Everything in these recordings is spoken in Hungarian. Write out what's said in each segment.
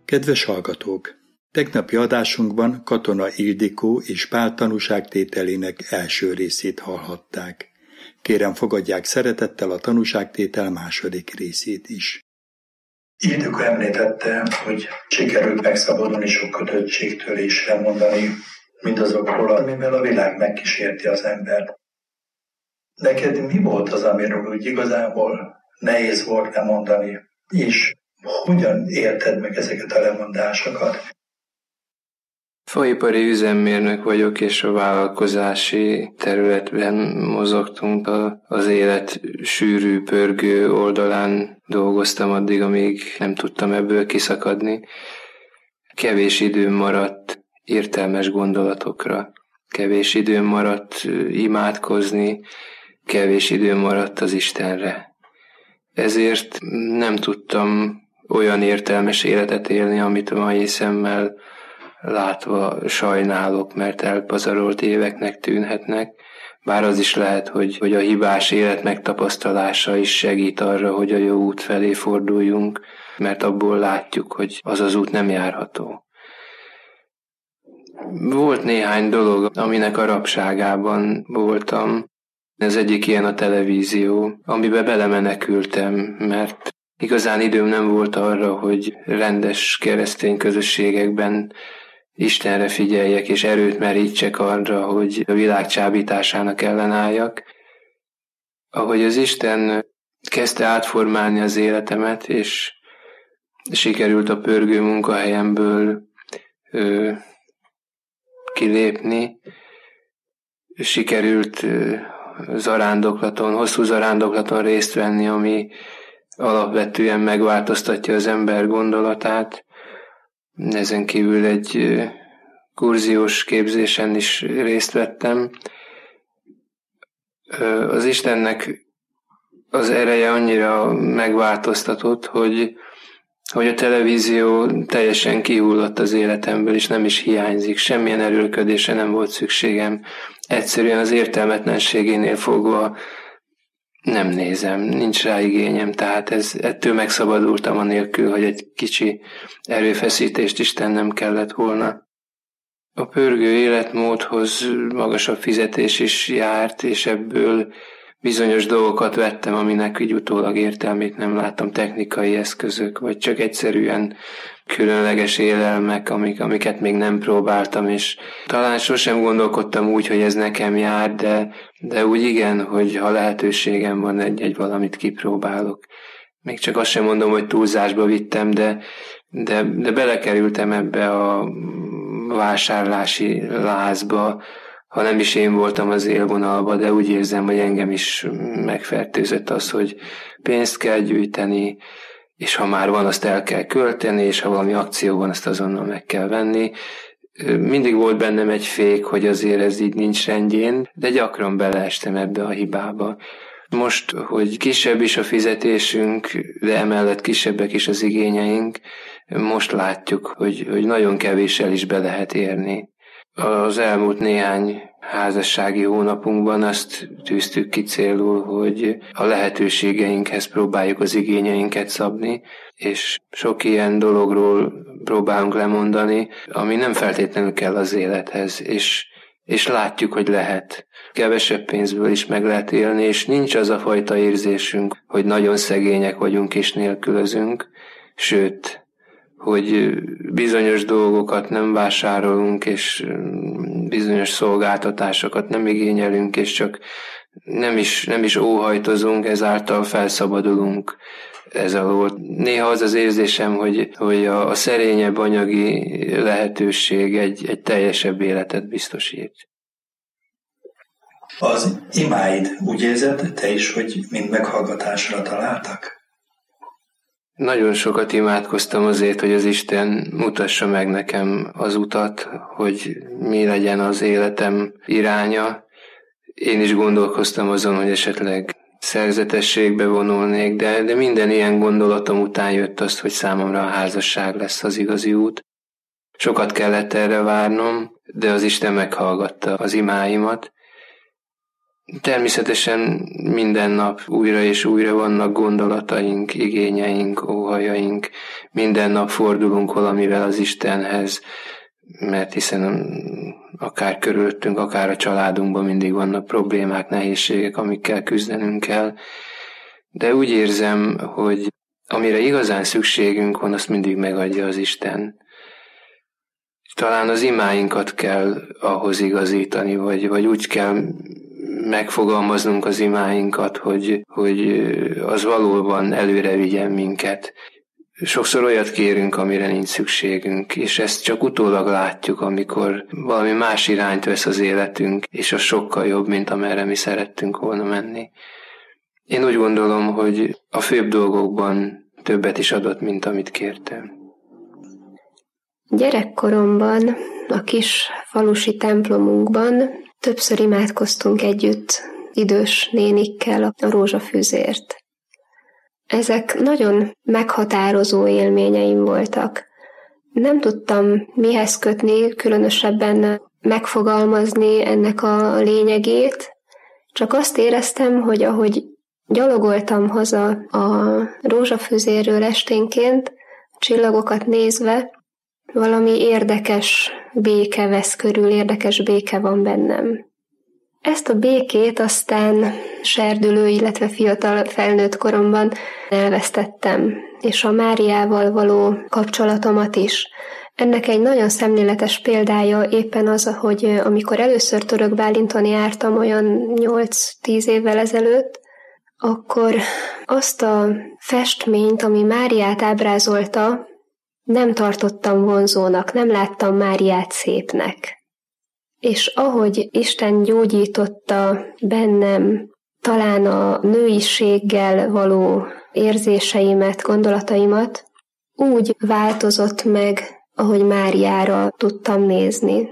Kedves hallgatók! Tegnapi adásunkban Katona Ildikó és Pál tanúságtételének első részét hallhatták. Kérem, fogadják szeretettel a tanúságtétel második részét is. Ildikó említette, hogy sikerült megszabadulni sok kötöttségtől és elmondani mindazokról, amivel a világ megkísérti az embert. Neked mi volt az, amiről úgy igazából nehéz volt lemondani, és hogyan érted meg ezeket a lemondásokat? Faipari üzemmérnök vagyok, és a vállalkozási területben mozogtunk. Az élet sűrű, pörgő oldalán dolgoztam addig, amíg nem tudtam ebből kiszakadni. Kevés időm maradt értelmes gondolatokra. Kevés időm maradt imádkozni, kevés időm maradt az Istenre. Ezért nem tudtam olyan értelmes életet élni, amit a mai szemmel látva sajnálok, mert elpazarolt éveknek tűnhetnek, bár az is lehet, hogy a hibás élet megtapasztalása is segít arra, hogy a jó út felé forduljunk, mert abból látjuk, hogy az az út nem járható. Volt néhány dolog, aminek a rabságában voltam. Ez egyik ilyen a televízió, amiben belemenekültem, mert igazán időm nem volt arra, hogy rendes keresztény közösségekben Istenre figyeljek, és erőt merítsek arra, hogy a világ csábításának ellenálljak. Ahogy az Isten kezdte átformálni az életemet, és sikerült a pörgő munkahelyemből kilépni, sikerült hosszú zarándoklaton részt venni, ami alapvetően megváltoztatja az ember gondolatát. Ezen kívül egy kurziós képzésen is részt vettem. Az Istennek az ereje annyira megváltoztatott, hogy a televízió teljesen kihullott az életemből, és nem is hiányzik. Semmilyen erőlködésre nem volt szükségem. Egyszerűen az értelmetlenségénél fogva nem nézem, nincs rá igényem, tehát ettől megszabadultam anélkül, hogy egy kicsi erőfeszítést is tennem kellett volna. A pörgő életmódhoz magasabb fizetés is járt, és ebből bizonyos dolgokat vettem, aminek így utólag értelmét nem láttam, technikai eszközök, vagy csak egyszerűen különleges élelmek, amiket még nem próbáltam, és talán sosem gondolkodtam úgy, hogy ez nekem jár, de úgy igen, hogy ha lehetőségem van, egy valamit kipróbálok. Még csak azt sem mondom, hogy túlzásba vittem, de belekerültem ebbe a vásárlási lázba, ha nem is én voltam az élvonalba, de úgy érzem, hogy engem is megfertőzött az, hogy pénzt kell gyűjteni, és ha már van, azt el kell költeni, és ha valami akció van, azt azonnal meg kell venni. Mindig volt bennem egy fék, hogy azért ez így nincs rendjén, de gyakran beleestem ebbe a hibába. Most, hogy kisebb is a fizetésünk, de emellett kisebbek is az igényeink, most látjuk, hogy nagyon kevéssel is be lehet érni. Az elmúlt néhány házassági hónapunkban azt tűztük ki célul, hogy a lehetőségeinkhez próbáljuk az igényeinket szabni, és sok ilyen dologról próbálunk lemondani, ami nem feltétlenül kell az élethez, és látjuk, hogy lehet. Kevesebb pénzből is meg lehet élni, és nincs az a fajta érzésünk, hogy nagyon szegények vagyunk és nélkülözünk, sőt, hogy bizonyos dolgokat nem vásárolunk, és bizonyos szolgáltatásokat nem igényelünk, és csak nem is óhajtozunk, ezáltal felszabadulunk ez alól. Néha az az érzésem, hogy a szerényebb anyagi lehetőség egy teljesebb életet biztosít. Az imáid úgy érzed te is, hogy mind meghallgatásra találtak? Nagyon sokat imádkoztam azért, hogy az Isten mutassa meg nekem az utat, hogy mi legyen az életem iránya. Én is gondolkoztam azon, hogy esetleg szerzetességbe vonulnék, de minden ilyen gondolatom után jött az, hogy számomra a házasság lesz az igazi út. Sokat kellett erre várnom, de az Isten meghallgatta az imáimat. Természetesen minden nap újra és újra vannak gondolataink, igényeink, óhajaink. Minden nap fordulunk valamivel az Istenhez, mert hiszen akár körülöttünk, akár a családunkban mindig vannak problémák, nehézségek, amikkel küzdenünk kell. De úgy érzem, hogy amire igazán szükségünk van, azt mindig megadja az Isten. Talán az imáinkat kell ahhoz igazítani, vagy úgy kell megfogalmaznunk az imáinkat, hogy az valóban előre vigyen minket. Sokszor olyat kérünk, amire nincs szükségünk, és ezt csak utólag látjuk, amikor valami más irányt vesz az életünk, és az sokkal jobb, mint amerre mi szerettünk volna menni. Én úgy gondolom, hogy a főbb dolgokban többet is adott, mint amit kértem. Gyerekkoromban, a kis falusi templomunkban többször imádkoztunk együtt idős nénikkel a rózsafűzért. Ezek nagyon meghatározó élményeim voltak. Nem tudtam mihez kötni, különösebben megfogalmazni ennek a lényegét, csak azt éreztem, hogy ahogy gyalogoltam haza a rózsafűzérről esténként, csillagokat nézve, valami érdekes béke vesz körül, érdekes béke van bennem. Ezt a békét aztán serdülő, illetve fiatal felnőtt koromban elvesztettem, és a Máriával való kapcsolatomat is. Ennek egy nagyon szemléletes példája éppen az, hogy amikor először Török Bálinton jártam olyan 8-10 évvel ezelőtt, akkor azt a festményt, ami Máriát ábrázolta, nem tartottam vonzónak, nem láttam Máriát szépnek. És ahogy Isten gyógyította bennem talán a nőiséggel való érzéseimet, gondolataimat, úgy változott meg, ahogy Máriára tudtam nézni.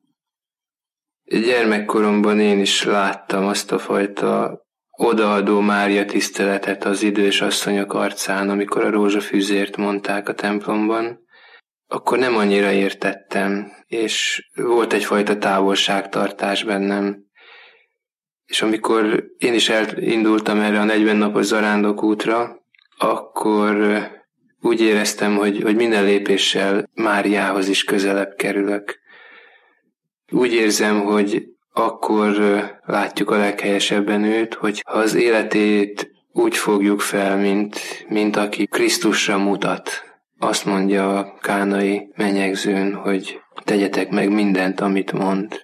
Gyermekkoromban én is láttam azt a fajta odaadó Mária tiszteletet az idős asszonyok arcán, amikor a rózsafűzért mondták a templomban. Akkor nem annyira értettem, és volt egyfajta távolságtartás bennem. És amikor én is elindultam erre a 40 napos zarándokútra, akkor úgy éreztem, hogy minden lépéssel Máriához is közelebb kerülök. Úgy érzem, hogy akkor látjuk a leghelyesebben őt, hogy ha az életét úgy fogjuk fel, mint aki Krisztusra mutat. Azt mondja a kánai menyegzőn, hogy tegyetek meg mindent, amit mond.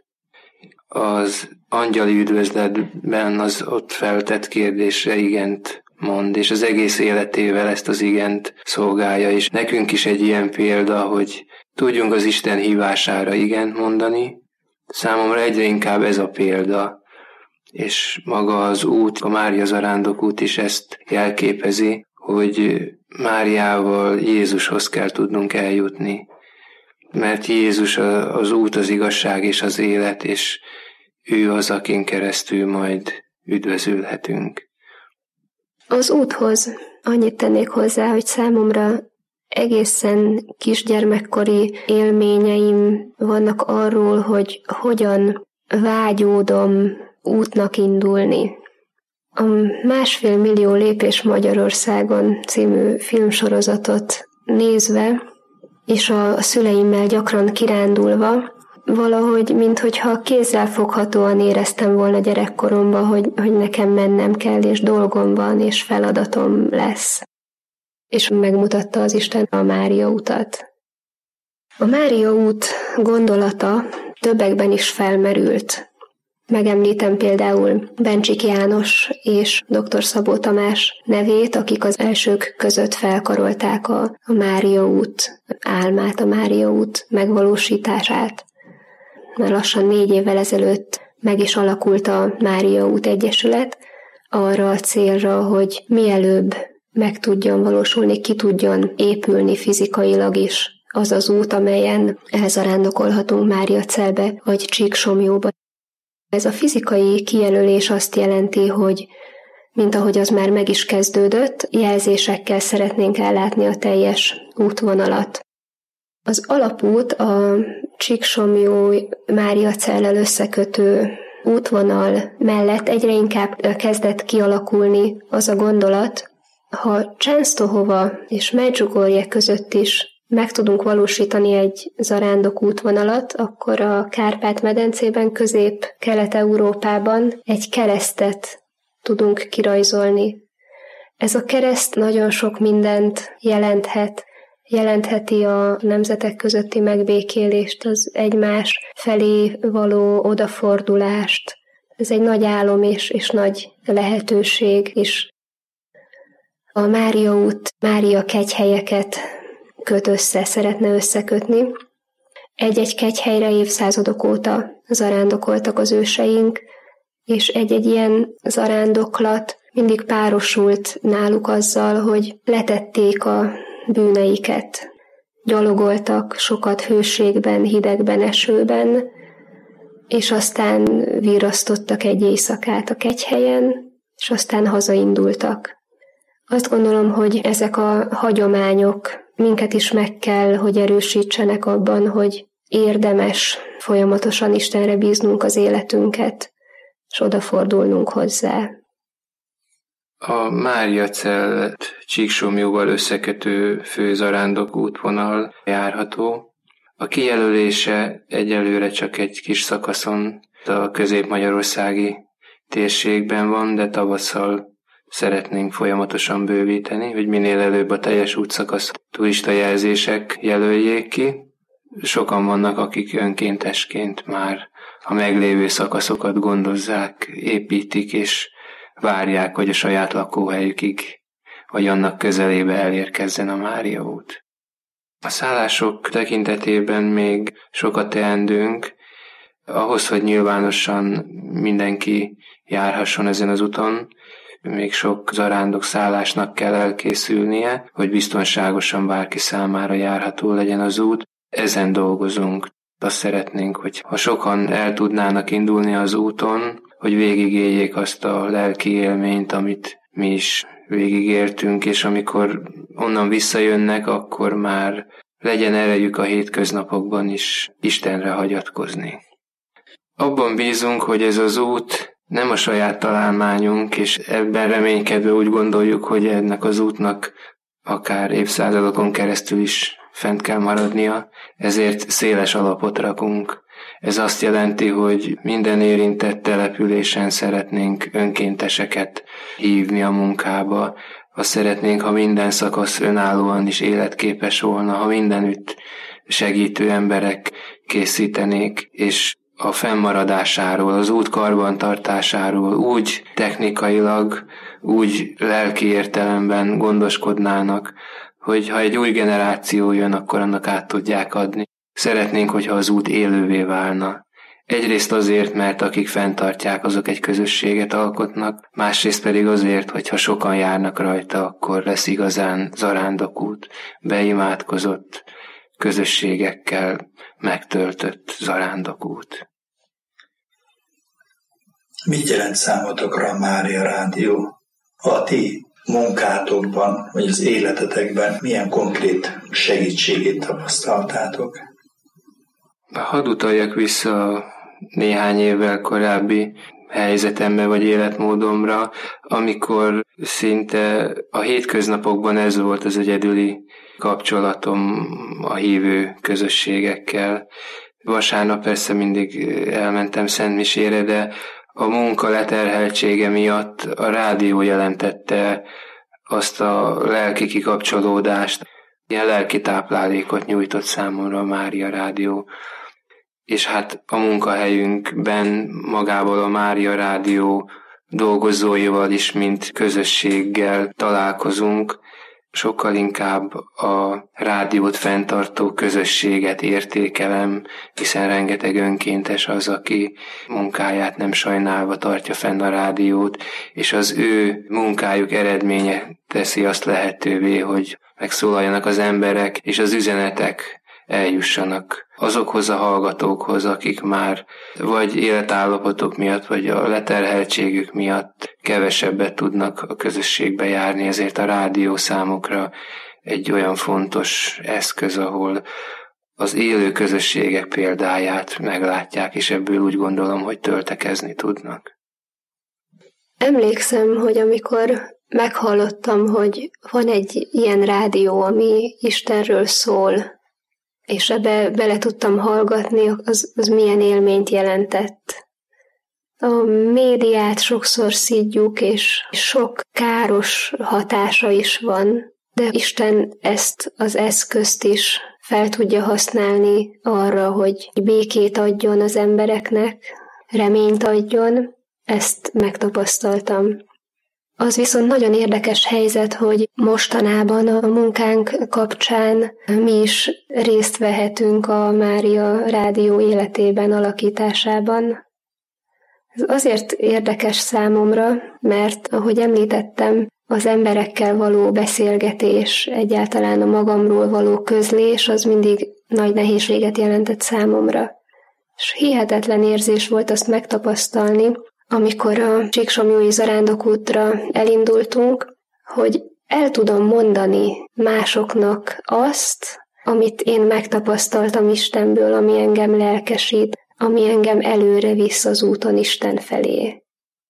Az angyali üdvözletben az ott feltett kérdésre igent mond, és az egész életével ezt az igent szolgálja, és nekünk is egy ilyen példa, hogy tudjunk az Isten hívására igent mondani. Számomra egyre inkább ez a példa, és maga az út, a Mária zarándokút is ezt jelképezi, hogy Máriával Jézushoz kell tudnunk eljutni, mert Jézus az út, az igazság és az élet, és ő az, akin keresztül majd üdvözülhetünk. Az úthoz annyit tennék hozzá, hogy számomra egészen kisgyermekkori élményeim vannak arról, hogy hogyan vágyódom útnak indulni. A 1,5 millió lépés Magyarországon című filmsorozatot nézve, és a szüleimmel gyakran kirándulva, valahogy, minthogyha kézzelfoghatóan éreztem volna gyerekkoromban, hogy nekem mennem kell, és dolgom van, és feladatom lesz. És megmutatta az Isten a Mária utat. A Mária út gondolata többekben is felmerült. Megemlítem például Bencsik János és dr. Szabó Tamás nevét, akik az elsők között felkarolták a Mária út álmát, a Mária út megvalósítását. Már lassan 4 évvel ezelőtt meg is alakult a Mária út egyesület arra a célra, hogy mielőbb meg tudjon valósulni, ki tudjon épülni fizikailag is az az út, amelyen elzarándokolhatunk Máriacelbe vagy Csíksomjóba. Ez a fizikai kijelölés azt jelenti, hogy mint ahogy az már meg is kezdődött, jelzésekkel szeretnénk ellátni a teljes útvonalat. Az alapút a Csíksomjó Máriacellel összekötő útvonal mellett egyre inkább kezdett kialakulni az a gondolat, ha Csensztohova és Medjugorje között is meg tudunk valósítani egy zarándok útvonalat, akkor a Kárpát-medencében, Közép-Kelet-Európában egy keresztet tudunk kirajzolni. Ez a kereszt nagyon sok mindent jelentheti a nemzetek közötti megbékélést, az egymás felé való odafordulást. Ez egy nagy álom és nagy lehetőség is. A Mária út Mária kegyhelyeket szeretne összekötni. Egy-egy kegyhelyre évszázadok óta zarándokoltak az őseink, és egy-egy ilyen zarándoklat mindig párosult náluk azzal, hogy letették a bűneiket. Gyalogoltak sokat hőségben, hidegben, esőben, és aztán virrasztottak egy éjszakát a kegyhelyen, és aztán hazaindultak. Azt gondolom, hogy ezek a hagyományok minket is meg kell, hogy erősítsenek abban, hogy érdemes folyamatosan Istenre bíznunk az életünket, és odafordulnunk hozzá. A Máriacellet Csíksomlyóval összekötő főzarándok útvonal járható. A kijelölése egyelőre csak egy kis szakaszon a közép-magyarországi térségben van, de tavasszal szeretnénk folyamatosan bővíteni, hogy minél előbb a teljes útszakasz turistajelzések jelöljék ki. Sokan vannak, akik önkéntesként már a meglévő szakaszokat gondozzák, építik, és várják, hogy a saját lakóhelyükig, vagy annak közelébe elérkezzen a Mária út. A szállások tekintetében még sokat teendőnk, ahhoz, hogy nyilvánosan mindenki járhasson ezen az úton, még sok zarándok szállásnak kell elkészülnie, hogy biztonságosan bárki számára járható legyen az út. Ezen dolgozunk. Azt szeretnénk, hogy ha sokan el tudnának indulni az úton, hogy végigéljék azt a lelki élményt, amit mi is végigértünk, és amikor onnan visszajönnek, akkor már legyen erejük a hétköznapokban is Istenre hagyatkozni. Abban bízunk, hogy ez az út nem a saját találmányunk, és ebben reménykedve úgy gondoljuk, hogy ennek az útnak akár évszázadokon keresztül is fent kell maradnia, ezért széles alapot rakunk. Ez azt jelenti, hogy minden érintett településen szeretnénk önkénteseket hívni a munkába. Azt szeretnénk, ha minden szakasz önállóan is életképes volna, ha mindenütt segítő emberek készítenék, és a fennmaradásáról, az út karbantartásáról úgy technikailag, úgy lelki értelemben gondoskodnának, hogy ha egy új generáció jön, akkor annak át tudják adni. Szeretnénk, hogyha az út élővé válna. Egyrészt azért, mert akik fenntartják, azok egy közösséget alkotnak, másrészt pedig azért, hogy ha sokan járnak rajta, akkor lesz igazán zarándokút, beimádkozott, közösségekkel megtöltött zarándokút. Mit jelent számotokra a Mária Rádió? A ti munkátokban, vagy az életetekben milyen konkrét segítségét tapasztaltátok? Hadd utaljak vissza néhány évvel korábbi helyzetembe vagy életmódomra, amikor szinte a hétköznapokban ez volt az egyedüli kapcsolatom a hívő közösségekkel. Vasárnap persze mindig elmentem szentmisére, de a munka leterheltsége miatt a rádió jelentette azt a lelki kikapcsolódást, ilyen lelki táplálékot nyújtott számomra a Mária Rádió. És hát a munkahelyünkben magából a Mária Rádió dolgozóival is, mint közösséggel találkozunk, sokkal inkább a rádiót fenntartó közösséget értékelem, hiszen rengeteg önkéntes az, aki munkáját nem sajnálva tartja fenn a rádiót, és az ő munkájuk eredménye teszi azt lehetővé, hogy megszólaljanak az emberek, és az üzenetek eljussanak azokhoz a hallgatókhoz, akik már vagy életállapotok miatt, vagy a leterheltségük miatt kevesebbet tudnak a közösségbe járni, ezért a rádió számukra egy olyan fontos eszköz, ahol az élő közösségek példáját meglátják, és ebből úgy gondolom, hogy töltekezni tudnak. Emlékszem, hogy amikor meghallottam, hogy van egy ilyen rádió, ami Istenről szól, és ebbe bele tudtam hallgatni, az milyen élményt jelentett. A médiát sokszor szidjuk, és sok káros hatása is van, de Isten ezt az eszközt is fel tudja használni arra, hogy békét adjon az embereknek, reményt adjon, ezt megtapasztaltam. Az viszont nagyon érdekes helyzet, hogy mostanában a munkánk kapcsán mi is részt vehetünk a Mária Rádió életében, alakításában. Ez azért érdekes számomra, mert ahogy említettem, az emberekkel való beszélgetés, egyáltalán a magamról való közlés, az mindig nagy nehézséget jelentett számomra. És hihetetlen érzés volt azt megtapasztalni, amikor a Csíksomlyói zarándokútra elindultunk, hogy el tudom mondani másoknak azt, amit én megtapasztaltam Istenből, ami engem lelkesít, ami engem előre visz az úton Isten felé.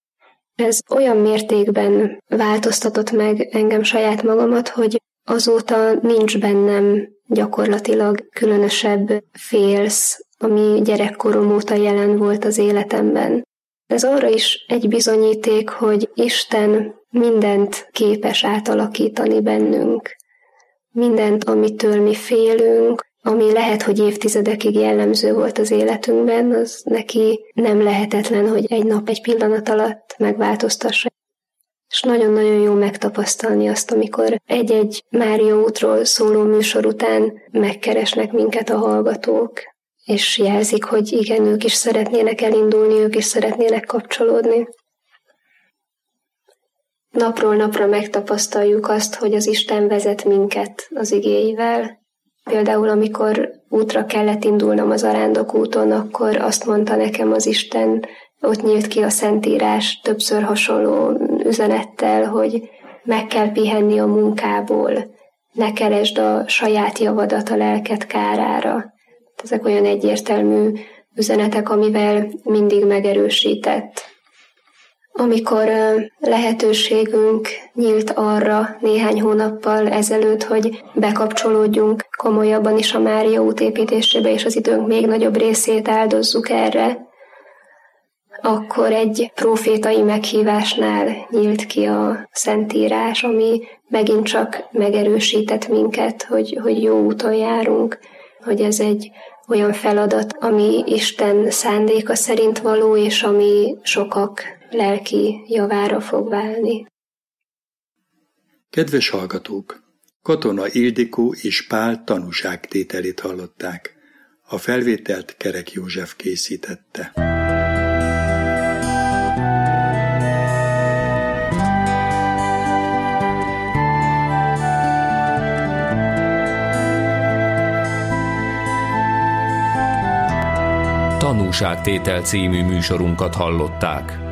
Ez olyan mértékben változtatott meg engem saját magamat, hogy azóta nincs bennem gyakorlatilag különösebb félsz, ami gyerekkorom óta jelen volt az életemben. Ez arra is egy bizonyíték, hogy Isten mindent képes átalakítani bennünk. Mindent, amitől mi félünk, ami lehet, hogy évtizedekig jellemző volt az életünkben, az neki nem lehetetlen, hogy egy nap, egy pillanat alatt megváltoztassa. És nagyon-nagyon jó megtapasztalni azt, amikor egy-egy Mária útról szóló műsor után megkeresnek minket a hallgatók, és jelzik, hogy igen, ők is szeretnének elindulni, ők is szeretnének kapcsolódni. Napról napra megtapasztaljuk azt, hogy az Isten vezet minket az igéivel. Például, amikor útra kellett indulnom az Zarándokúton, akkor azt mondta nekem az Isten, ott nyílt ki a Szentírás többször hasonló üzenettel, hogy meg kell pihenni a munkából, ne keresd a saját javadat a lelked kárára. Ezek olyan egyértelmű üzenetek, amivel mindig megerősített. Amikor lehetőségünk nyílt arra néhány hónappal ezelőtt, hogy bekapcsolódjunk komolyabban is a Mária út építésébe, és az időnk még nagyobb részét áldozzuk erre, akkor egy prófétai meghívásnál nyílt ki a Szentírás, ami megint csak megerősített minket, hogy jó úton járunk, hogy ez egy olyan feladat, ami Isten szándéka szerint való, és ami sokak lelki javára fog válni. Kedves hallgatók! Katona Ildikó és Pál tanúságtételét hallották. A felvételt Kerek József készítette. Tanúságtétel című műsorunkat hallották.